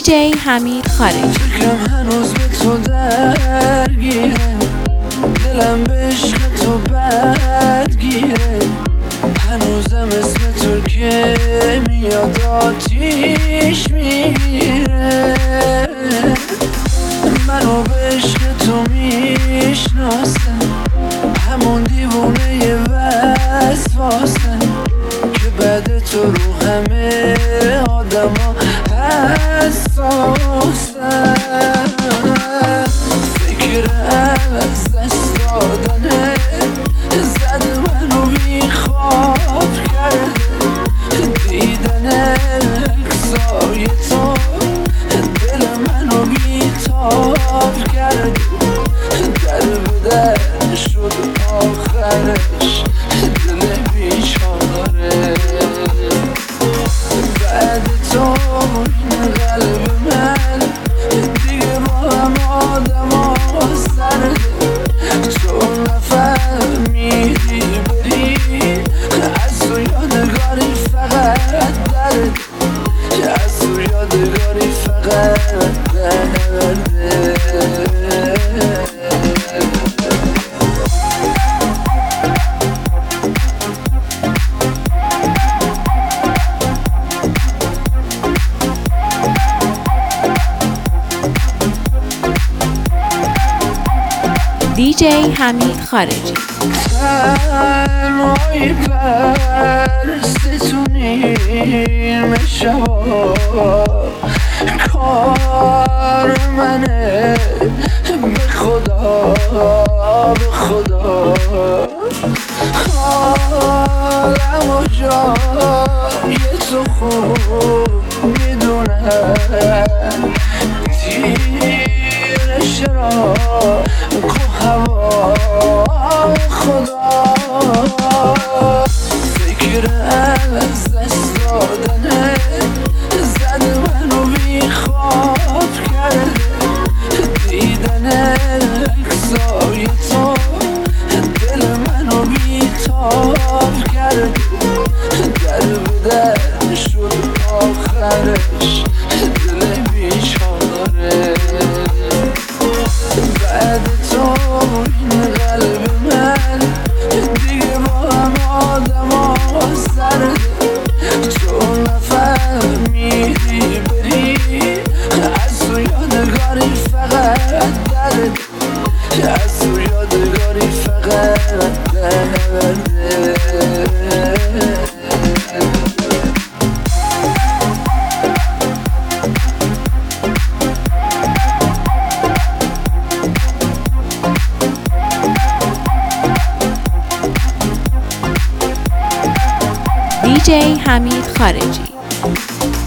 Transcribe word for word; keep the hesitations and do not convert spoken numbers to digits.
دیجی حمید خارجی. فکرم هنوز به تو درگیره، دلم به عشق تو بدگیره، هنوزم اسم تو که میاد آتیش میگیره. منو به عشق تو میشناسن، همون دیوونه وسواسن که بعد تو رو همه آدم ها حساسن. فکر از دست دادنه زد منو بیخواب کرده، دیدن اکسای تو دل منو بیتاب کرده. در به در شد آخرش دل بیچاره، بعد تو این قلب من دیگه با هم آدم ها سرده. تو نفهمیدی بری از تو یادگاری فقط درده، از تو یادگاری فقط درده. دیجی حمید خارجی. تنهایی پرستتونیم شبا، کار منه به خدا به خدا. حالم و جای تو خوب میدونم، تیرش را کو هوا خدا. فکر از دست دادنه زد منو بیخواب کرده، دیدن اکسای تو دل منو بیتاب کرده. در به در شد آخرش دل بیچاره، بعد تو این قلب من دیگه با هم آدم ها سرده. تو نفهمیدی بری از تو یادگاری فقط درده، از تو یادگاری فقط درده. دیجی حمید خارجی.